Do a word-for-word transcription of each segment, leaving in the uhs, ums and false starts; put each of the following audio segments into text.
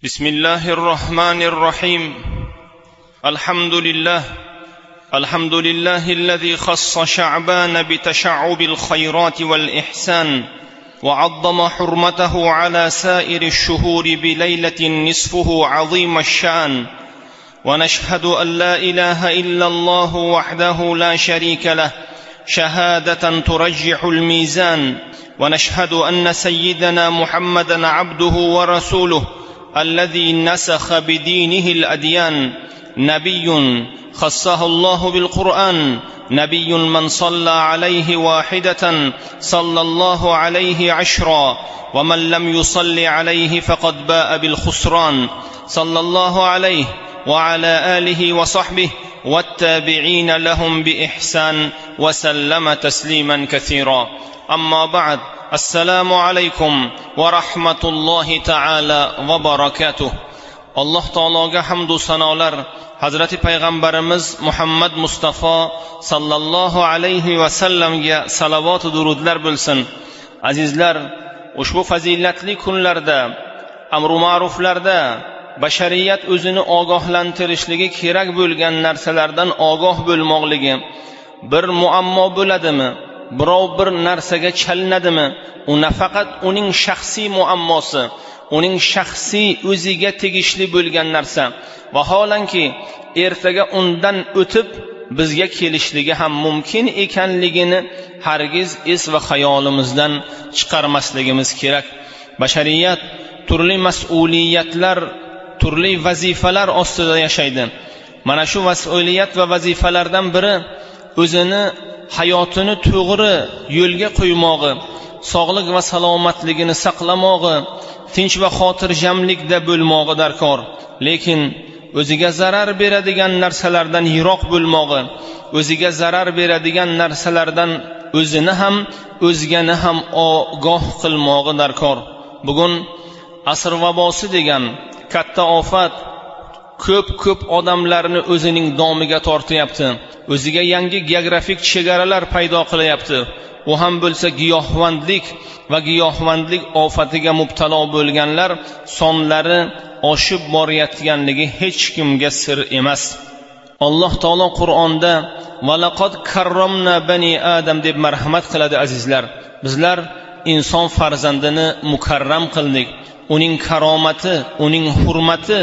بسم الله الرحمن الرحيم. الحمد لله الحمد لله الذي خص شعبان بتشعب الخيرات والإحسان، وعظم حرمته على سائر الشهور بليلة نصفه عظيم الشأن. ونشهد أن لا إله إلا الله وحده لا شريك له شهادة ترجح الميزان. ونشهد أن سيدنا محمدا عبده ورسوله الذي نسخ بدينه الأديان، نبي خصه الله بالقرآن، نبي من صلى عليه واحدة صلى الله عليه عشرا، ومن لم يصل عليه فقد باء بالخسران. صلى الله عليه وعلى آله وصحبه والتابعين لهم بإحسان وسلم تسليما كثيرا. أما بعد، السلام عليكم ورحمة الله تعالى وبركاته. alloh taologa hamdu sanolar, Hazrati payg'ambarimiz Muhammad Mustafa sallallohu alayhi va sallamga salovat va durudlar bo'lsin. Azizlar, ushbu fazilatli kunlarda, amru ma'ruflarda bashariyat o'zini ogohlantirishligi kerak bo'lgan narsalardan ogoh bo'lmoqligi. Bir muammo bo'ladimi, birov bir narsaga chalinadimi, u nafaqat uning shaxsiy muammosi, uning shaxsiy o'ziga tegishli bo'lgan narsa, vaholanki ertaga undan o'tib bizga kelishligi ham mumkin ekanligini hargiz es va xayolimizdan chiqarmasligimiz kerak. Bashariyat turli mas'uliyatlar, turli vazifalar ostida yashaydi. Mana shu mas'uliyat va vazifalardan biri o'zini hayotini to'g'ri yo'lga qo'ymog'i, sog'lik va salomatligini saqlamog'i, tinch va xotirjamlikda bo'lmog'i darkor. Lekin o'ziga zarar beradigan narsalardan yiroq bo'lmog'i, o'ziga zarar beradigan narsalardan o'zini ham o'zgani ham ogoh qilmog'i darkor. Bugun asr vabosi degan katta ofat ko'p-ko'p odamlarni o'zining domiga tortyapti. O'ziga yangi geografik chegaralar paydo qilyapti. U ham bo'lsa giyohvandlik va giyohvandlik ofatiga mubtalo bo'lganlar sonlari oshib borayotganligi hech kimga sir emas. Alloh taolo Qur'onda "Valaqad karramna bani Adam" deb marhamat qiladi. Azizlar, bizlar inson farzandini mukarram qildik. Uning karomati, uning hurmati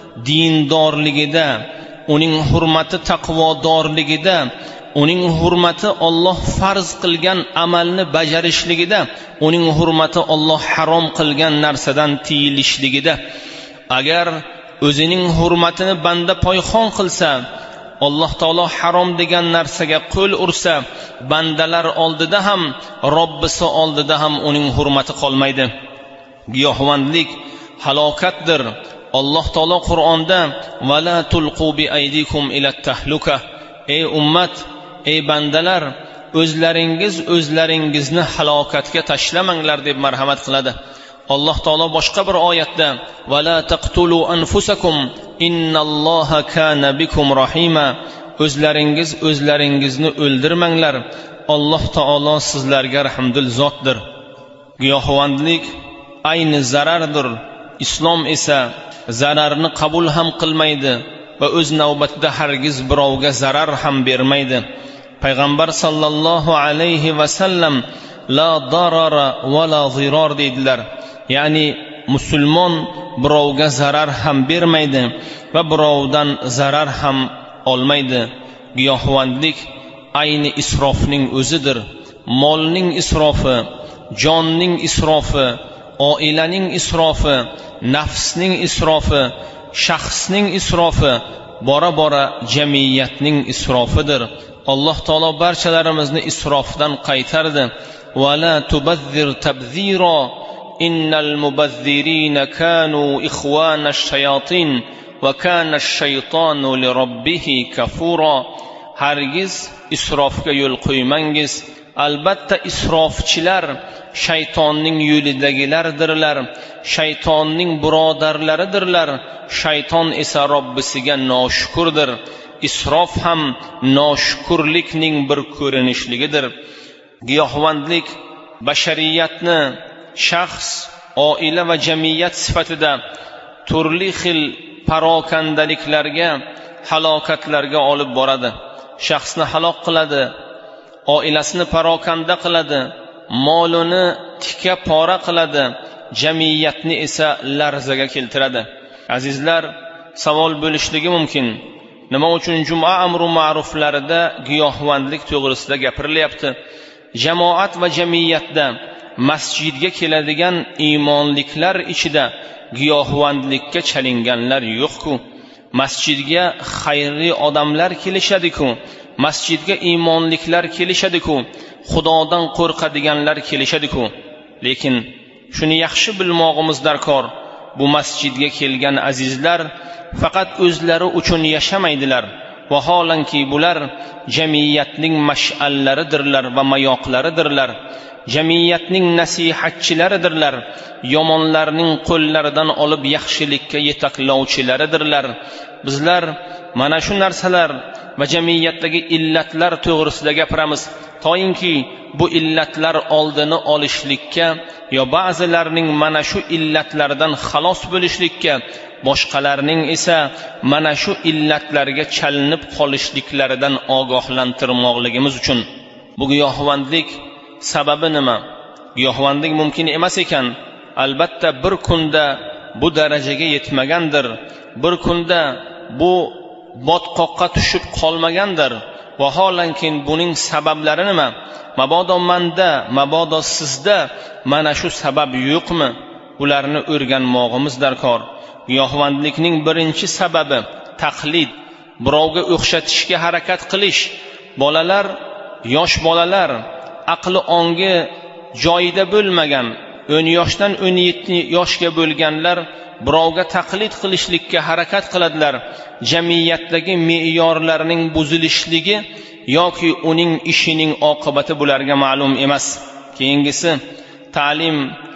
dindorligida, uning hurmati taqvodorligida, uning hurmati Alloh farz qilgan amalni bajarishligida, uning hurmati Alloh harom qilgan narsadan tiyilishligida. Agar o'zining hurmatini banda poyxon qilsa, Alloh taolo harom degan narsaga qo'l ursa, bandalar oldida ham, Robbisi oldida ham uning hurmati qolmaydi. Giyohvandlik halokatdir. Alloh taolo Qur'onda "Vala tulqu bi aydikum ila tahluka", ey ummat, ey bandalar, o'zlaringiz o'zlaringizni halokatga tashlamanglar deb marhamat qiladi. Alloh taolo boshqa bir oyatda "Vala taqtulu anfusakum innalloha kana bikum rahima", o'zlaringiz o'zlaringizni o'ldirmanglar, Alloh taolo sizlarga rahmdil zotdir. Giyohvandlik ayni zarardir. Islom esa zararni qabul ham qilmaydi va o'z navbatida hargiz birovga zarar ham bermaydi. Payg'ambar sallallohu alayhi va sallam "La darara va la zirar" dedilar. Ya'ni musulmon birovga zarar ham bermaydi va birovdan zarar ham olmaydi. Giyohvandlik ayni isrofning o'zidir. Molning isrofi, jonning isrofi, oilaning isrofi, nafsning isrofi, shaxsning isrofi, bora bora jamiyatning isrofidir. Alloh taolo barchalarimizni isrofdan qaytardi. "Va la tubazzir tabzira innal mubazzirina kanu ikhwanash shayatin va kana ash-shaytonu li rabbih kafura." Hargiz isrofga yo'l qo'ymangiz. Albatta isrofchilar shaytonning yo'lidagilardirlar, shaytonning birodarlaridirlar. Shayton esa Robbisiga noshukurdir. Isrof ham noshukurlikning bir ko'rinishligidir. Giyohvandlik bashariyatni shaxs, oila va jamiyat sifatida turli xil parokandaliklarga, halokatlarga olib boradi. Shaxsni halok qiladi, oilasini parokanda qiladi, molini tikka pora qiladi, jamiyatni esa larzaga keltiradi. Azizlar, savol bo'lishligi mumkin. Nima uchun juma amru ma'ruflarida giyohvandlik to'g'risida gapirilyapti? Jamoat va jamiyatda masjidga keladigan iymonliklar ichida giyohvandlikka chalinganlar yo'q-ku. Masjidga xayrli odamlar kelishadi-ku. Masjidga iymonliklar kelishadi-ku. Xudodan qo'rqadiganlar kelishadi-ku. Lekin shuni yaxshi bilmog'imiz darkor. Bu masjidga kelgan azizlar faqat o'zlari uchun yashamaydilar. Vaholanki bular jamiyatning mash'allaridirlar va mayoqlaridirlar. Jamiyatning nasihatchilaridirlar. Yomonlarning qo'llaridan olib yaxshilikka yetaklovchilaridirlar. Bizlar mana shu narsalar va jamiyatdagi illatlar to'g'risida gapiramiz. Toyinki bu illatlar oldini olishlikka yo ba'zilarning mana shu illatlardan xalos bo'lishlikka, boshqalarning esa mana shu illatlarga chalinib qolishliklaridan ogohlantirmoqligimiz uchun. Bu giyohvandlik sababi nima? Giyohvandlik mumkin emas ekan. Albatta bir kunda bu darajaga yetmagandir. Bir kunda bu botqoqqa tushib qolmagandir. Vaholanki buning sabablari nima? Mabodo manda, mabodo sizda mana shu sabab yo'qmi? Ularni o'rganmoqimiz darkor. Giyohvandlikning birinchi sababi taqlid, birovga o'xshatishga harakat qilish. Bolalar, yosh bolalar aqli ongi joyida bo'lmagan, o'n yoshdan o'n yetti yoshga bo'lganlar birovga taqlid qilishlikka harakat qiladilar. Jamiyatdagi me'yorlarning buzilishligi yoki uning ishining oqibati bularga ma'lum emas. Keyingisi ta'lim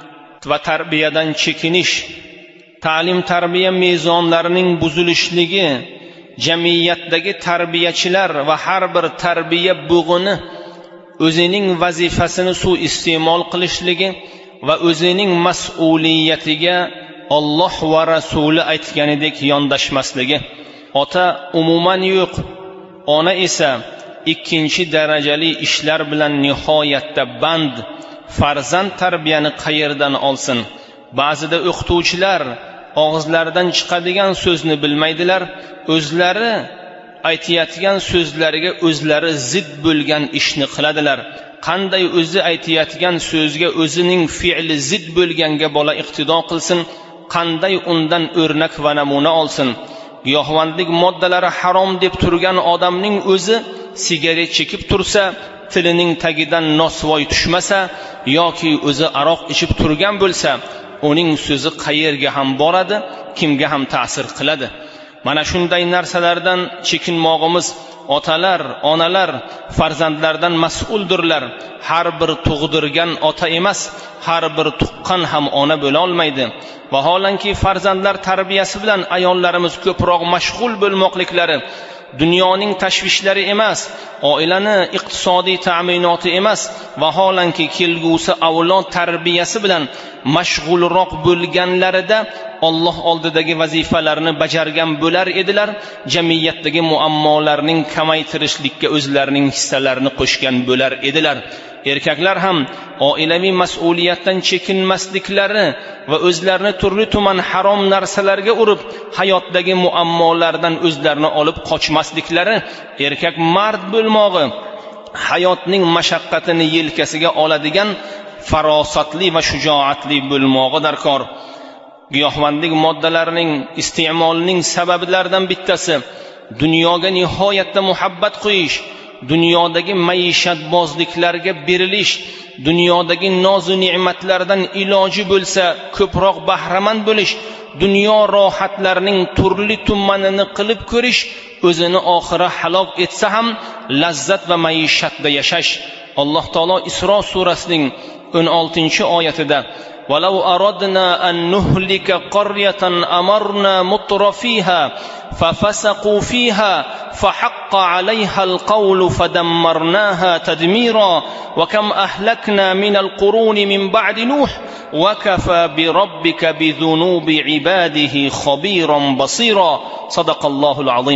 va tarbiyadan chekinish. Ta'lim tarbiya mezonlarining buzilishligi, jamiyatdagi tarbiyachilar va har bir tarbiya bug'ini o'zining vazifasini suiiste'mol qilishligi va o'zining mas'uliyatiga Alloh va Rasuli aytganidek yondashmasligi. Ota umuman yo'q, ona esa ikkinchi darajali ishlar bilan nihoyatda band. Farzand tarbiyani qayerdan olsin? Ba'zida o'qituvchilar og'izlaridan chiqadigan so'zni bilmaydilar, o'zlari aytayotgan so'zlariga o'zlari zid bo'lgan ishni qiladilar. Qanday o'zi aytayotgan so'zga o'zining fe'li zid bo'lganga bola iqtido qilsin, qanday undan o'rnak va namuna olsin? Giyohvandlik moddalari harom deb turgan odamning o'zi sigaret chekib tursa, tilining tagidan nosvoy tushmasa yoki o'zi aroq ichib turgan bo'lsa, uning so'zi qayerga ham boradi, kimga ham ta'sir qiladi. Mana shunday narsalardan chekinmoqimiz. Otalar, onalar farzandlardan mas'uldirlar. Har bir tug'dirgan ota emas, har bir tuqqan ham ona bo'la olmaydi. Vaholanki farzandlar tarbiyasi bilan ayollarimiz ko'proq mashg'ul bo'lmoqliklari, dunyoning tashvishlari emas, oilani iqtisodiy ta'minoti emas, vaholanki kelgusi avlod tarbiyasi bilan mashg'ulroq bo'lganlarida Alloh oldidagi vazifalarni bajargan bo'lar edilar. Jamiyatdagi muammolarning kamaytirishlikka o'zlarining hissalarini qo'shgan bo'lar edilar. Erkaklar ham oilaviy mas'uliyatdan chekinmasliklari va o'zlarini turli tuman harom narsalarga urib, hayotdagi muammolardan o'zlarini olib qochmasliklari, erkak mard bo'lmog'i, hayotning mashaqqatini yelkasiga oladigan farosatli va shujoatli bo'lmog'i darkor. Giyohvandlik moddalarining iste'molining sabablaridan bittasi dunyoga nihoyatda muhabbat qo'yish, dunyodagi maishatbozliklarga berilish, dunyodagi nozu ne'matlardan iloji bo'lsa ko'proq bahramand bo'lish, dunyo rohatlarining turli tumanini qilib ko'rish, o'zini oxira halok etsa ham lazzat va maishatda yashash. Alloh taolo Isro surasining o'n oltinchi oyatida وَلَوْ أَرَدْنَا أَن نُهْلِكَ قَرْيَةً أَمَرْنَا مُتْرَفِيهَا فَفَسَقُوا فِيهَا فَحَقَّ عَلَيْهَا الْقَوْلُ فَدَمَّرْنَاهَا تَدْمِيرًا وَكَمْ أَهْلَكْنَا مِنَ الْقُرُونِ مِنْ بَعْدِ نُوحٍ وَكَفَى بِرَبِّكَ بِذُنُوبِ عِبَادِهِ خَبِيرًا بَصِيرًا صدق الله العظيم.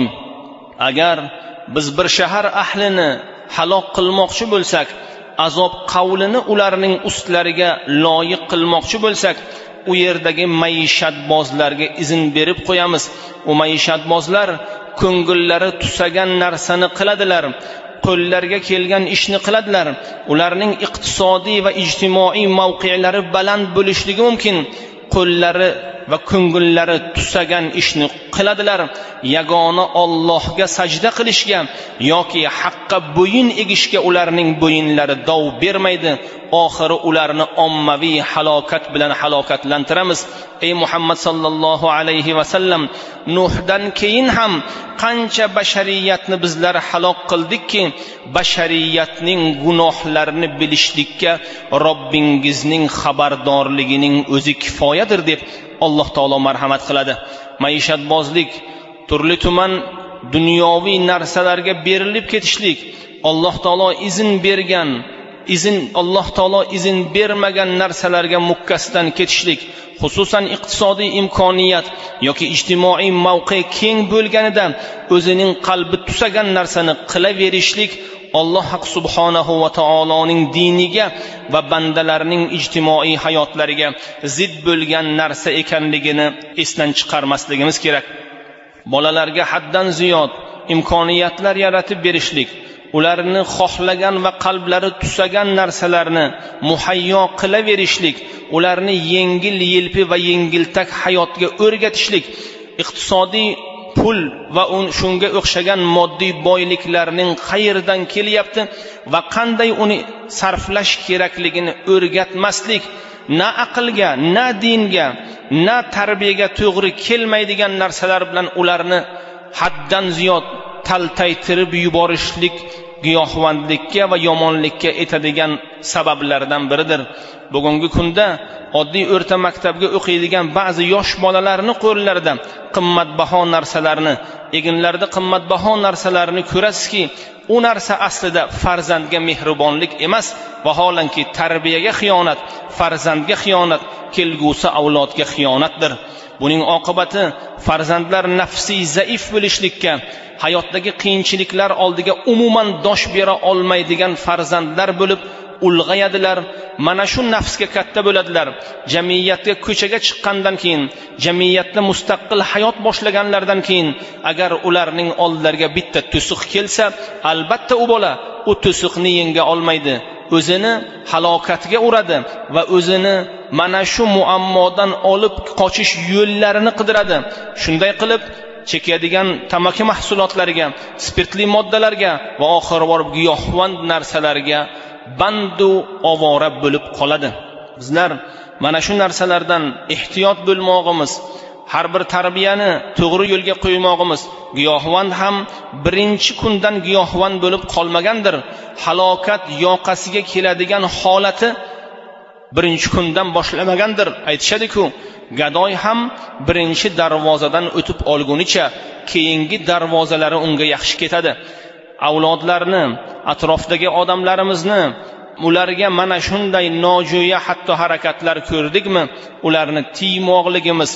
agar biz bir shahar ahlini halok qilmoqchi bo'lsak, azob qavlini ularning ustlariga loyiq qilmoqchi bo'lsak, u yerdagi maishatbozlarga izn berib qo'yamiz. U maishatbozlar ko'ngillari tusagan narsani qiladilar, qo'llariga kelgan ishni qiladilar. Ularning iqtisodiy va ijtimoiy mavqelari baland bo'lishligi mumkin, qo'llari va ko'ngillari tusagan ishni qiladilar. Yagona Allohga sajda qilishga yoki haqqa bo'yin egishga ularning bo'yinlari dov bermaydi. Oxiri ularni ommaviy halokat bilan halokatlantiramiz. Ey Muhammad sallallohu alayhi va sallam, Nuhdan keyin ham qancha bashariyatni bizlar halok qildikki, bashariyatning gunohlarini bilishlikka Robbingizning xabardorligining o'zi kifoyadir deb Alloh taolo marhamat qiladi. Maishatbozlik, turli tuman dunyoviy narsalarga berilib ketishlik, Alloh taolo izn bergan, izn Alloh taolo izn bermagan narsalarga mukkasidan ketishlik, xususan iqtisodiy imkoniyat yoki ijtimoiy mavqe keng bo'lganida o'zining qalbi tusagan narsani qilaverishlik Alloh haq subhanahu va taoloning diniga va bandalarining ijtimoiy hayotlariga zid bo'lgan narsa ekanligini esdan chiqarmasligimiz kerak. Bolalarga haddan ziyod imkoniyatlar yaratib berishlik, ularni xohlagan va qalblari tusagan narsalarni muhayyo qilaverishlik, ularni yengil yelpi va yengiltak hayotga o'rgatishlik, iqtisodiy pul va shunga o'xshagan moddiy boyliklarning qayerdan kelyapti va qanday uni sarflash kerakligini o'rgatmaslik, na aqlga, na dinga, na tarbiyaga to'g'ri kelmaydigan narsalar bilan ularni haddan ziyod taltaytirib yuborishlik giyohvandlikka va yomonlikka etadigan sabablardan biridir. Bugungi kunda oddiy o'rta maktabga o'qiydigan ba'zi yosh bolalarni qo'llarida qimmatbaho narsalarni, eginlarda qimmatbaho narsalarni ko'rasizki, u narsa aslida farzandga mehribonlik emas, vaholanki tarbiyaga xiyonat, farzandga xiyonat, kelgusi avlodga xiyonatdir. Buning oqibati farzandlar nafsiy zaif bo'lishlikka, hayotdagi qiyinchiliklar oldiga umuman dosh bera olmaydigan farzandlar bo'lib ulg'ayadilar. Mana shu nafsga katta bo'ladilar. Jamiyatga ko'chaga chiqqandan keyin, jamiyatda mustaqil hayot boshlaganlardan keyin agar ularning oldilariga bitta to'siq kelsa, albatta u bola u to'siqni yenga olmaydi, o'zini halokatga uradi va o'zini mana shu muammodan olib qochish yo'llarini qidiradi. Shunday qilib chekadigan tamaki mahsulotlariga, spirtli moddalarga va oxiri borib giyohvand narsalarga bandu ovora bo'lib qoladi. Bizlar mana shu narsalardan ehtiyot bo'lmog'imiz, har bir tarbiyani to'g'ri yo'lga qo'ymog'imiz, giyohvand ham birinchi kundan giyohvand bo'lib qolmagandir. Halokat yoqasiga keladigan holati birinchi kundan boshlamagandir. Aytishadi-ku, gadoy ham birinchi darvozadan o'tib olgunicha keyingi darvozalari unga yaxshi ketadi. Avlodlarni, atrofdagi odamlarimizni, ularga mana shunday nojo'ya hatto harakatlar ko'rdikmi, ularni tiymoqligimiz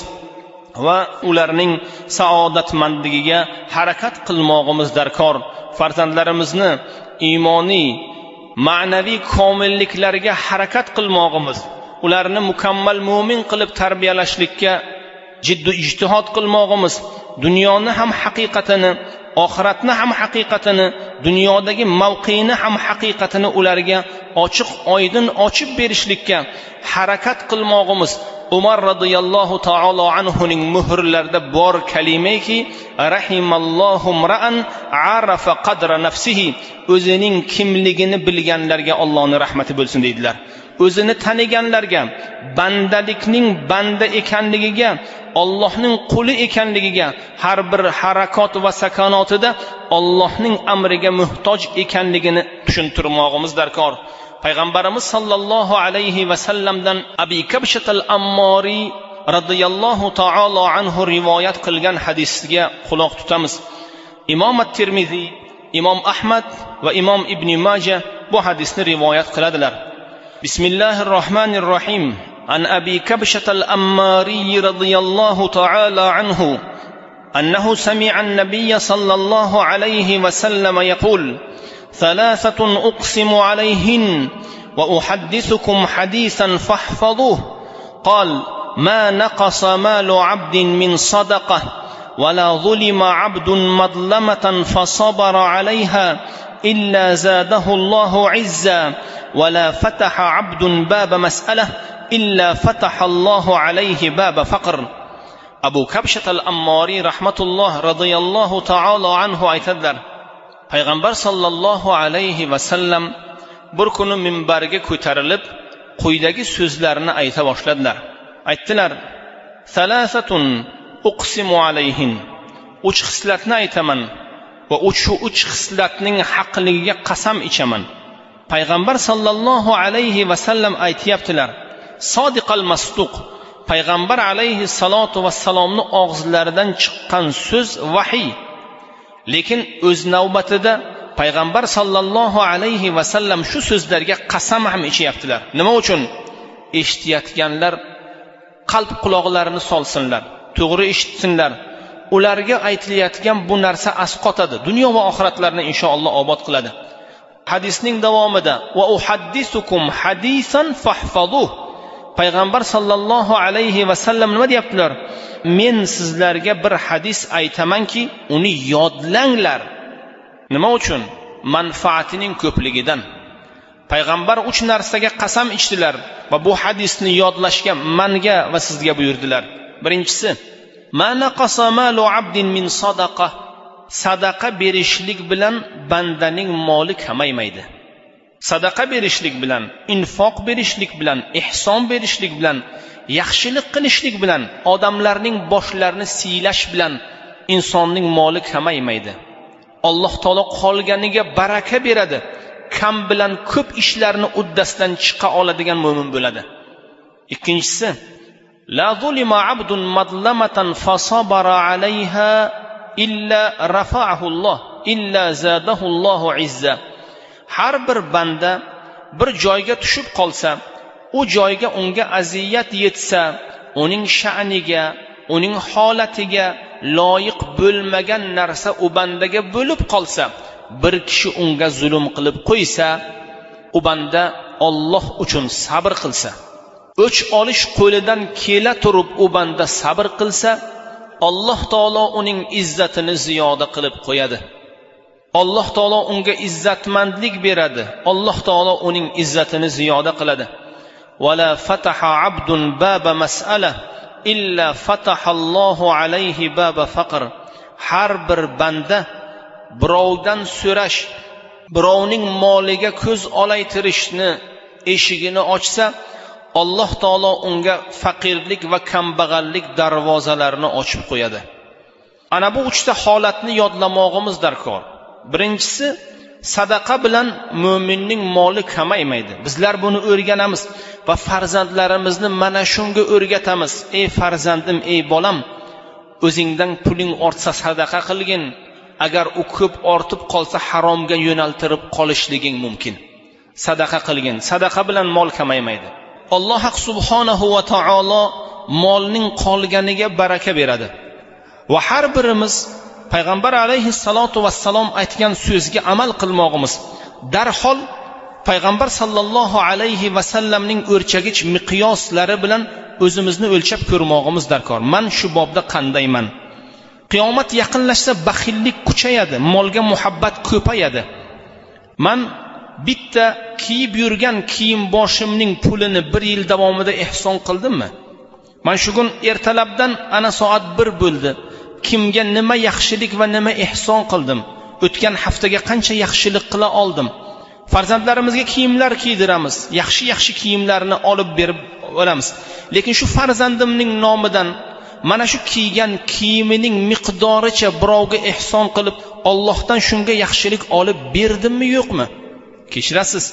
va ularning saodatmandligiga harakat qilmog'imiz darkor. Farzandlarimizni iymoniy, ma'naviy komilliklariga harakat qilmog'imiz, ularni mukammal mu'min qilib tarbiyalashlikka jiddiy ijtihod qilmog'imiz, dunyoni ham haqiqatini, oxiratni ham haqiqatini, dunyodagi mavqeini ham haqiqatini ularga ochiq oydin ochib berishlikka harakat qilmog'imiz. Umar radhiyallohu ta'ala anhuning muhrlarida bor kalimaki rahimallohu ra'an arafa qadra nafsihi, o'zining kimligini bilganlarga Allohning rahmati bo'lsin deydilar. O'zini taniganlarga, bandalikning banda ekanligiga, Allohning quli ekanligiga, har bir harakat va sakonatida Allohning amriga muhtoj ekanligini tushuntirmog'imiz darkor. payg'ambarimiz sollallohu alayhi vasallamdan Abi Kabshat al-Ammori radhiyallohu ta'ala anhu rivoyat qilgan hadisga quloq tutamiz. Imom at-Tirmizi, Imom Ahmad va Imom Ibn Majah bu hadisni rivoyat qiladilar. Bismillahir rohmanir rohim. An Abi Kabshat al-Ammari radhiyallohu ta'ala anhu annahu sami'a an-nabiy sallallohu alayhi vasallam yaqul: ثلاثة أقسم عليهن وأحدثكم حديثا فاحفظوه. قال: ما نقص مال عبد من صدقة ولا ظلم عبد مظلمة فصبر عليها إلا زاده الله عزا ولا فتح عبد باب مسألة إلا فتح الله عليه باب فقر. Abu Kabshat al-Ammori rahmatulloh radhiyallohu ta'ala anhu aytadilar: payg'ambar sollallohu alayhi vasallam bir kuni minbarga ko'tarilib quyidagi so'zlarni ayta boshladilar. Aytdilar: salasatun uqsimu alayhin. Uch xislatni aytaman va shu uch xislatning haqligiga qasam ichaman. Payg'ambar sollallohu alayhi vasallam aytayaptilar: sodiqal masduq. Payg'ambar alayhi salatu vassalomning og'zlaridan chiqqan so'z vahiy. Lekin o'z navbatida payg'ambar sollallohu alayhi vasallam shu so'zlarga qasam ham ichyaptilar. Nima uchun? Eshitayotganlar qalb quloqlarini solsinlar, to'g'ri eshitsinlar. Ularga aytilayotgan bu narsa asqotadi, dunyo va oxiratlarni inshaalloh obod qiladi. Hadisning davomida va uhaddisukum hadisan fahfazuh. Payg'ambar sollallohu alayhi vasallam nima deyaptilar? Men sizlarga bir hadis aytamanki, uni yodlanglar. Nima uchun? Manfaatining ko'pligidan. Payg'ambar uch narsaga qasam ichdilar va bu hadisni yodlashga manga va sizga buyurdilar. Birinchisi, ma naqasa malu abdin min sadaqa. Sadaqa berishlik bilan bandaning moli kamaymaydi. Sadaqa berishlik bilan, infoq berishlik bilan, ihson berishlik bilan, yaxshilik qilishlik bilan, odamlarning boshlarini siylash bilan insonning moli kamaymaydi. Alloh taolo qolganiga baraka beradi. Kam bilan ko'p ishlarni uddasidan chiqa oladigan mo'min bo'ladi. Ikkinchisi, la zulima abdun madlamatan fasabara alayha illa rafa'ahu Allah illa zadahu Allahu izza. Har bir banda bir joyga tushib qolsa, u joyga unga aziyat yetsa, uning sha'niga, uning holatiga loyiq bo'lmagan narsa u bandaga bo'lib qolsa, bir kishi unga zulm qilib qo'ysa, u banda Alloh uchun sabr qilsa, o'ch olish qo'lidan kela turib u banda sabr qilsa, Alloh taolo uning izzatini ziyoda qilib qo'yadi. Alloh taolo unga izzatmandlik beradi. Alloh taolo uning izzatini ziyoda qiladi. Wala fataha abdun baba mas'ala illa fatahallohu alayhi baba faqr. Har bir banda birovdan so'rash, birovning moliga ko'z olaytirishni eshigini ochsa, Alloh taolo unga faqirlik va kambag'allik darvozalarini ochib qo'yadi. Ana bu uchta holatni yodlamog'imiz darkor. Birinchisi, sadaqa bilan mo'minning moli kamaymaydi. Bizlar buni o'rganamiz va farzandlarimizni mana shunga o'rgatamiz. Ey farzandim, ey bolam, o'zingdan puling ortsa sadaqa qilgin. Agar u ko'p ortib qolsa haromga yo'naltirib qolishliging mumkin. Sadaqa qilgin. Sadaqa bilan mol kamaymaydi. Alloh subhanahu va taolo molning qolganiga baraka beradi. Va har birimiz payg'ambar alayhi salatu vassalom aytgan so'zga amal qilmoqimiz, darhol payg'ambar sallallohu alayhi vasallamning o'lchagich miqyoslari bilan o'zimizni o'lchab ko'rmoqimiz darkor. Men shu bobda qandayman? Qiyomat yaqinlashsa baxillik kuchayadi, molga muhabbat ko'payadi. Men bitta kiyib yurgan kiyim boshimning pulini bir yil davomida ihson qildimmi? Men shu kun ertalabdan ana soat bir bo'ldi. Kimga nima yaxshilik va nima ihson qildim? O'tgan haftaga qancha yaxshilik qila oldim? Farzandlarimizga kiyimlar kiydiramiz, yaxshi-yaxshi kiyimlarni olib berib olamiz. Lekin shu farzandimning nomidan mana shu kiygan kiyimining miqdoricha birovga ihson qilib, Allohdan shunga yaxshilik olib berdimmi, yo'qmi? Kechirasiz.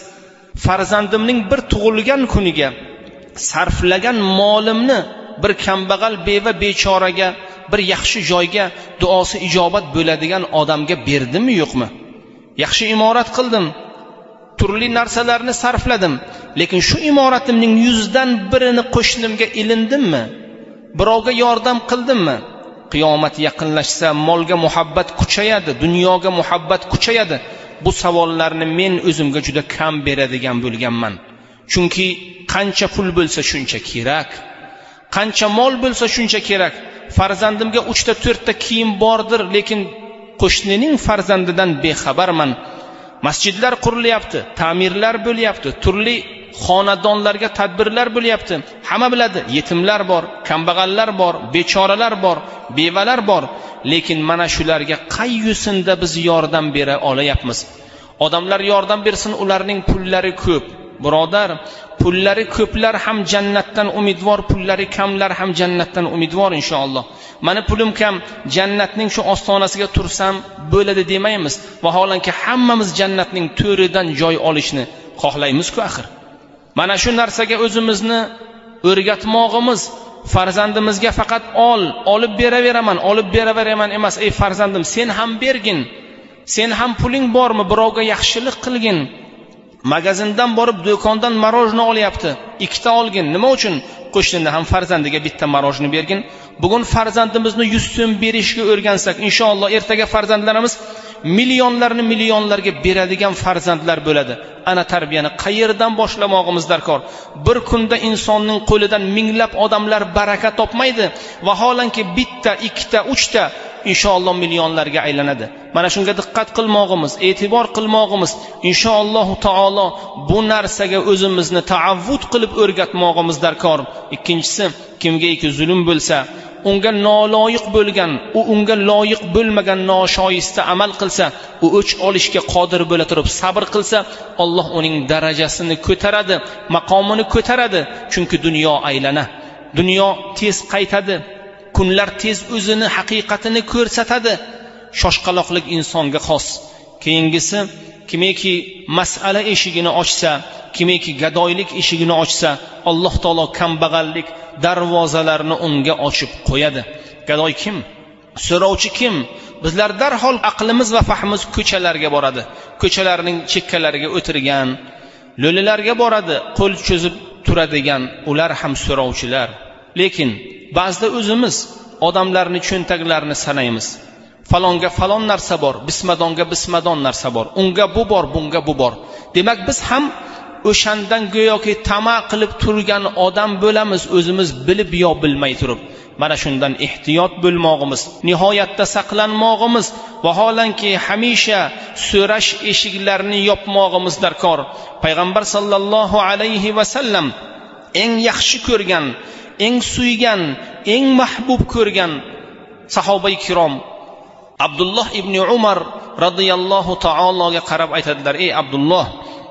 farzandimning bir tug'ilgan kuniga sarflagan molimni bir kambag'al beva bechoraga, bir yaxshi joyga duosi ijobat bo'ladigan odamga berdimmi yo'qmi? Yaxshi imorat qildim, turli narsalarni sarfladim, lekin shu imoratimning yuzdan birini qo'shnimga ilindimmi? Birovga yordam qildimmi? Qiyomat yaqinlashsa molga muhabbat kuchayadi, dunyoga muhabbat kuchayadi. Bu savollarni men o'zimga juda kam beradigan bo'lganman. Chunki qancha pul bo'lsa shuncha kerak, qancha mol bo'lsa shuncha kerak. Farzandimga uchta to'rtta kiyim bordir, lekin qo'shnining farzandidan bexabarman. Masjidlar qurilyapti, ta'mirlar bo'lyapti, turli xonadonlarga tadbirlar bo'lyapti. Hamma biladi, yetimlar bor, kambag'allar bor, bechoralar bor, bevalar bor, lekin mana shularga qayyusinda biz yordam bera olayapmiz? Odamlar yordam bersin, ularning pullari ko'p. Birodar, pullari ko'plar ham jannatdan umidvor, pullari kamlar ham jannatdan umidvor inshaalloh. Mani pulim kam, jannatning shu ostonasiga tursam bo'ladi demaymiz. Vaholanki hammamiz jannatning to'ridan joy olishni xohlaymiz-ku axir. Mana shu narsaga o'zimizni o'rgatmoqimiz, farzandimizga faqat ol, olib beraveraman, olib beraveraman emas. Ey farzandim, sen ham bergin. Sen ham puling bormi? Birovga yaxshilik qilgin. Magazindan borib do'kondan marojna olyapti, ikkita olgin. Nima uchun? Qo'shnini ham farzandiga bitta marojna bergin. Bugun farzandimizni yuz so'm berishga o'rgansak, inshaalloh ertaga farzandlarimiz millionlarni millionlarga beradigan farzandlar bo'ladi. Ana tarbiyani qayerdan boshlamoqimiz darkor. Bir kunda insonning qo'lidan minglab odamlar baraka topmaydi. Vaholanki bitta, ikkita, uchta inshaalloh millionlarga aylanadi. Mana shunga diqqat qilmoqimiz, e'tibor qilmoqimiz. Inshaalloh taolo bu narsaga o'zimizni ta'avvud qilib o'rgatmoqimiz darkor. Ikkinchisi, kimgaiki zulm bo'lsa, unga noloyiq bo'lgan, u unga loyiq bo'lmagan noshoyista amal qilsa, u o'ch olishga qodir bo'la turib sabr qilsa, Alloh uning darajasini ko'taradi, maqomini ko'taradi. Chunki dunyo aylana, dunyo tez qaytadi, kunlar tez o'zini haqiqatini ko'rsatadi. Shoshqaloqlik insonga xos. Keyingisi, kimiki mas'ala eshigini ochsa, kimiki gadoylik eshigini ochsa, Alloh taolo kambag'allik darvozalarini unga ochib qo'yadi. Gadoy kim? So'rovchi kim? Bizlar darhol aqlimiz va fahmimiz ko'chalarga boradi. Ko'chalarning chekkalariga o'tirgan, lo'lilarga boradi, qo'l cho'zib turadigan, ular ham so'rovchilar. Lekin ba'zida o'zimiz odamlarning cho'ntaklarini sanaymiz. Falonga falon narsa bor, bismadonga bismadon narsa bor, unga bu bor, bunga bu bor. Demak biz ham o'shandan go'yoki tama qilib turgan odam bo'lamiz, o'zimiz bilib yo bilmay turib. Mana shundan ehtiyot bo'lmoqimiz, nihoyatda saqlanmoqimiz, vaholanki hamisha so'rash eshiklarini yopmoqimiz darkor. Payg'ambar sallallohu alayhi va sallam eng yaxshi ko'rgan, eng suygan, eng mahbub ko'rgan sahoba-i kirom Abdulloh ibn Umar radhiyallohu ta'ologa qarab aytadilar: "Ey Abdulloh,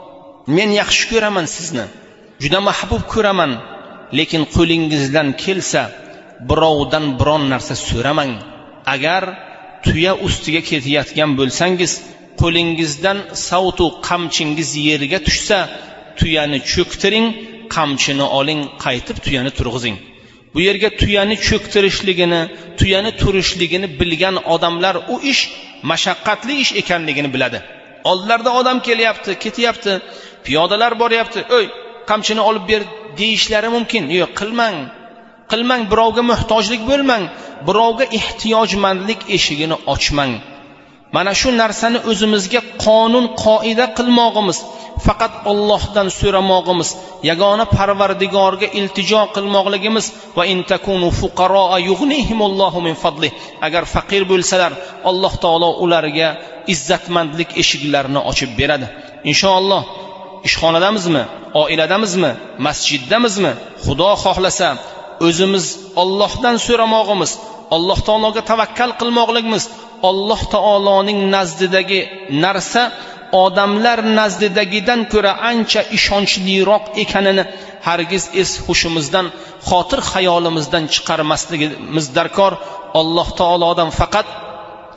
men yaxshi ko'raman sizni, juda mahbub ko'raman, lekin qo'lingizdan kelsa birovdan biron narsa so'ramang. Agar tuya ustiga ketayotgan bo'lsangiz, qo'lingizdan savtu qamchingiz yerga tushsa, tuyani cho'ktiring, qamchini oling, qaytib tuyani turg'izing." Bu yerga tuyani cho'ktirishligini, tuyani turishligini bilgan odamlar u ish mashaqqatli ish ekanligini biladi. Oldlarda odam kelyapti, ketyapti, piyodalar boryapti, "Oy, qamchini olib ber" deyishlari mumkin. Yo'q, qilmang. Qilmang, birovga muhtojlik bo'lmang, birovga ehtiyojmandlik eshigini ochmang. Mana shu narsani o'zimizga qonun qoida qilmoqimiz, faqat Allohdan so'ramoqimiz, yagona Parvardigorga iltijo qilmoqligimiz. Va in takunu fuqaroa yughnihimullohu min fadli. Agar faqir bo'lsalar, Alloh taolo ularga izzatmandlik eshiklarini ochib beradi. Inshaalloh ishxonadamizmi, oiladamizmi, masjiddamizmi, Xudo xohlasa o'zimiz Allohdan so'ramoqimiz, Alloh taologa tavakkal qilmoqligimiz. Alloh taoloning nazdidagi narsa odamlar nazdidagidan ko'ra ancha ishonchliroq ekanini hargiz es hushimizdan, xotir xayolimizdan chiqarmasligimiz darkor. Alloh taolodan faqat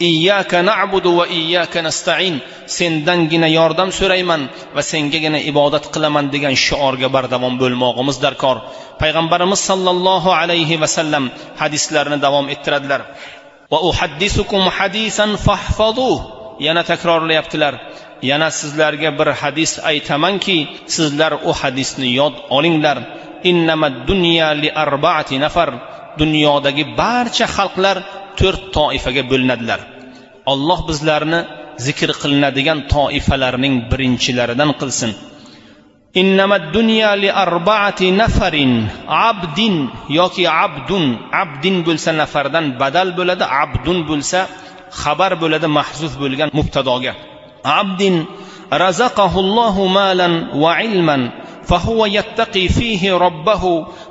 iyyaka na'budu va iyyaka nasta'in, sendangina yordam so'rayman va sengagina ibodat qilaman degan shiorga bardavom bo'lmoqimiz darkor. Payg'ambarimiz sallallohu alayhi va sallam hadislarni davom ettiradilar. Va uhaddisukum hadisan fahfazuh, yana takrorlayaptilar. Yana sizlarga bir hadis aytamanki, sizlar u hadisni yod olinglar. Innamad dunya li arba'ati nafar, dunyodagi barcha xalqlar to'rt toifaga bo'linadilar. Alloh bizlarni zikr qilinadigan toifalarning birinchilaridan qilsin. Innamad dunya li arba'ati nafarin, abdin yoki abdun, abdin bo'lsa nafardan badal bo'ladi, abdun bo'lsa xabar bo'ladi mahzuf bo'lgan mubtadoga. Abdin razaqahullohu malan va ilman فهو يتقي فيه ربه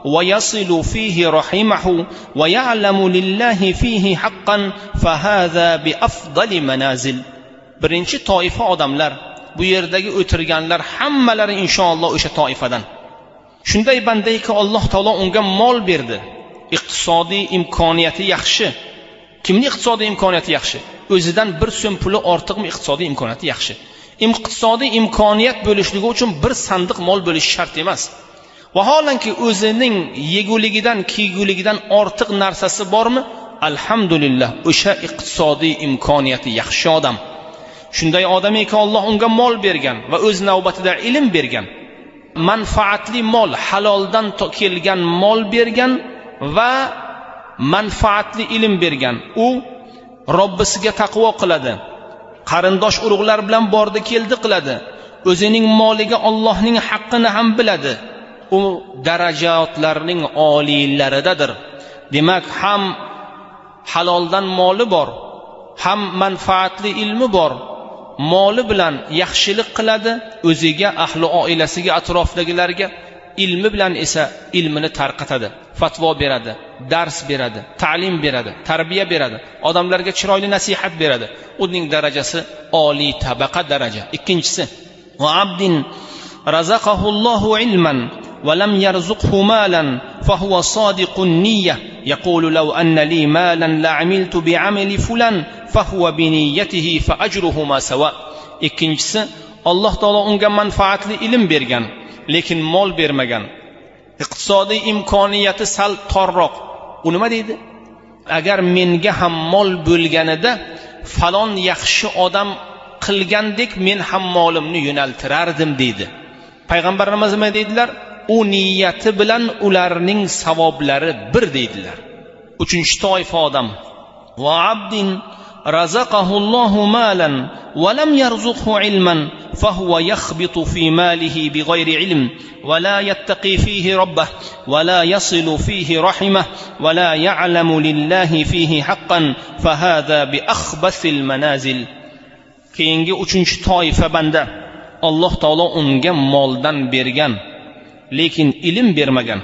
ويصل فيه رحمه ويعلم لله فيه حقا فهذا بأفضل منازل. birinchi toifa odamlar, bu yerdagi o'tirganlar hammalari inshaalloh o'sha toifadan. Shunday bandayki Alloh taolo unga mol berdi, iqtisodiy imkoniyati yaxshi. Kimning iqtisodiy imkoniyati yaxshi? O'zidan bir so'm puli ortiqmi iqtisodiy imkoniyati yaxshi. Iqtisodiy imkoniyat bo'lishligi uchun bir sandiq mol bo'lishi shart emas. Vaholanki o'zining yeguligidan, kiyguligidan ortiq narsasi bormi? Alhamdulillah, o'sha iqtisodiy imkoniyati yaxshi odam. Shunday odamki Alloh unga mol bergan va o'z navbatida ilm bergan. Manfaatli mol, haloldan kelgan mol bergan va manfaatli ilm bergan. U Robbisiga taqvo qiladi. Qarindosh urug'lar bilan bordi keldi qiladi. O'zining moliga Allohning haqqini ham biladi. U darajatlarning oliylaridadir. Demak, ham haloldan moli bor, ham manfaatli ilmi bor. Moli bilan yaxshilik qiladi, o'ziga, ahli oilasiga, atrofdagilarga, ilmi bilan esa ilmini tarqatadi, fatvo beradi, dars beradi, ta'lim beradi, tarbiya beradi, odamlarga chiroyli nasihat beradi. Uning darajasi oliy tabaqa daraja. Ikkinchisi, va abdin razaqahullohu ilman va lam yarzuqhu malan fa huwa sodiqun niyyah yaqulu law anna li malan la'amiltu bi'amali fulan fa huwa bi niyyatihi fa ajruhuma sawa. Ikkinchisi, Alloh taolo unga manfaatli ilm bergan, lekin mol bermagan. Iqtisodiy imkoniyati sal torroq. U nima deydi? Agar menga ham mol bo'lganida falon yaxshi odam qilgandek men ham molimni yo'naltirardim deydi. Payg'ambarimiz nima deydilar? U niyati bilan ularning savoblari bir deydilar. Uchinchi toifa odam, va abdin razaqahullohu malan va lam yarzuqhu ilman فهو يخبط في ماله بغير علم ولا يتقي فيه ربه ولا يصل فيه رحمه ولا يعلم لله فيه حقا فهذا بأخبث المنازل. Keyingi uchinchi toifa banda, Alloh taolo unga moldan bergan, lekin ilm bermagan.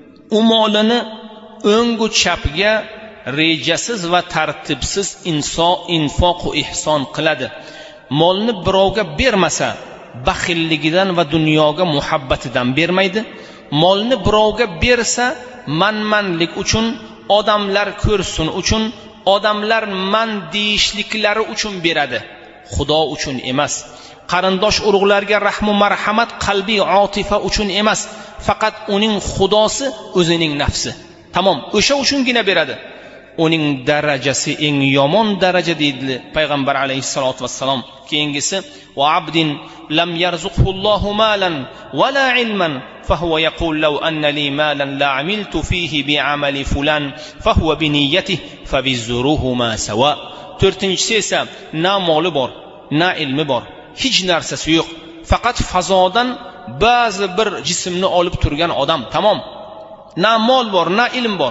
U molini o'ngu chapga rejasiz va tartibsiz inso infoq va ihson qiladi. Molni birovga bermasa, baxilligidan va dunyoga muhabbatidan bermaydi. Molni birovga bersa, manmanlik uchun, odamlar ko'rsin uchun, odamlar man deyishliklari uchun beradi. Xudo uchun emas. Qarindosh urug'larga rahmu marhamat, qalbiy otifa uchun emas. Faqat uning xudosi o'zining nafsi. Tamom, o'sha uchungina beradi. Uning darajasi eng yomon daraja deydi payg'ambar alayhisolatu vassalom. Keyingisi, va abdin lam yarzuqhullohu malan va la ilman fa huwa yaqul law anna li malan la amiltu fihi bi amali fulan fa huwa bi niyyatihi fa bizuruhuma sawa. To'rtinchisi esa na moli bor, na ilmi bor, hech narsasi yo'q. Faqat fazodan ba'zi bir jismni olib turgan odam. Tamom. Na mol bor, na ilm bor.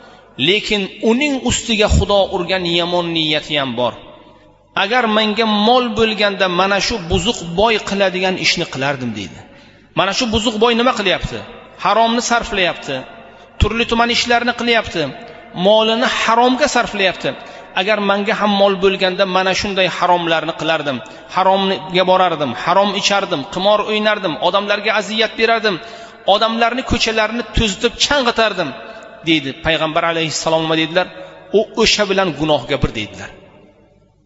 Lekin uning ustiga Xudo urgan yomon niyati ham bor. Agar menga mol bo'lganda mana shu buzuq boy qiladigan ishni qilardim deydi. Mana shu buzuq boy nima qilyapti? Haromni sarflayapti. Turli tuman ishlarni qilyapti. Molini haromga sarflayapti. Agar menga ham mol bo'lganda mana shunday haromlarni qilardim. Haromga borardim, harom ichardim, qimor o'ynardim, odamlarga aziyat berardim, odamlarni ko'chalarni to'zitib chang'itardim deydi. Payg'ambar alayhissalom nima dedilar? U o'sha bilan gunohga bir dedilar.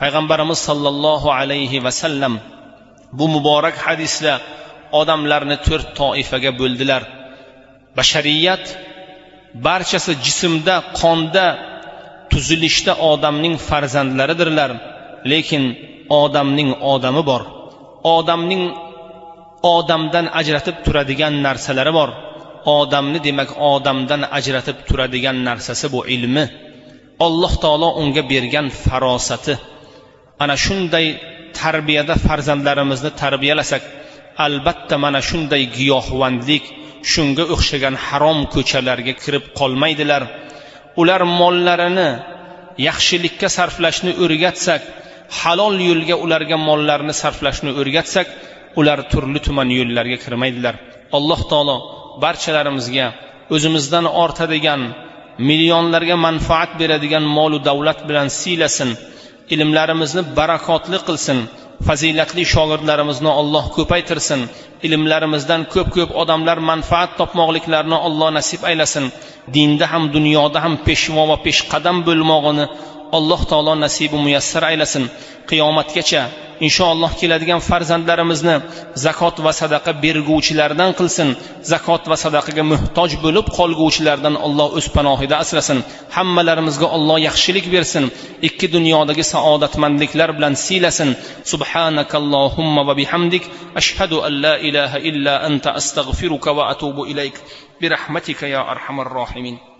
payg'ambarimiz sollallohu alayhi vasallam bu muborak hadisda odamlarni to'rt toifaga bo'ldilar. Bashariyat barchasi jismda, qonda, tuzilishda odamning farzandlaridirlar, lekin odamning odami bor. Odamning odamdan ajratib turadigan narsalari bor. Odamni demak odamdan ajratib turadigan narsasi bu ilmi. Alloh taolo unga bergan farosati. Ana shunday tarbiyada farzandlarimizni tarbiyalasak, albatta mana shunday giyohvandlik, shunga o'xshagan harom ko'chalarga kirib qolmaydilar. Ular mollarini yaxshilikka sarflashni o'rgatsak, halol yo'lga ularga mollarini sarflashni o'rgatsak, ular turli tuman yo'llarga kirmaydilar. Alloh taolo barchalarimizga o'zimizdan ortadigan, millionlarga manfaat beradigan mol va davlat bilan siylasin, ilmlarimizni barakotli qilsin, fazilatli shogirdlarimizni Alloh ko'paytirsin, ilmlarimizdan ko'p-ko'p odamlar manfaat topmoqliklarini Alloh nasib aylasin, dinda ham dunyoda ham peshvo va peshqadam bo'lmog'ini Alloh taolo nasibi muyassar aylasin. Qiyomatgacha inshaalloh keladigan farzandlarimizni zakot va sadaqa berguvchilardan qilsin, zakot va sadaqaga muhtoj bo'lib qolguvchilardan Alloh o'z panohida asrasin. Hammalarimizga Alloh yaxshilik bersin, ikki dunyodagi saodatmandliklar bilan siylasin. Subhanakallohumma va bihamdik, ashhadu an la ilaha illa anta astaghfiruka va atubu ilayk. Bi rahmatika ya arhamar rohimin.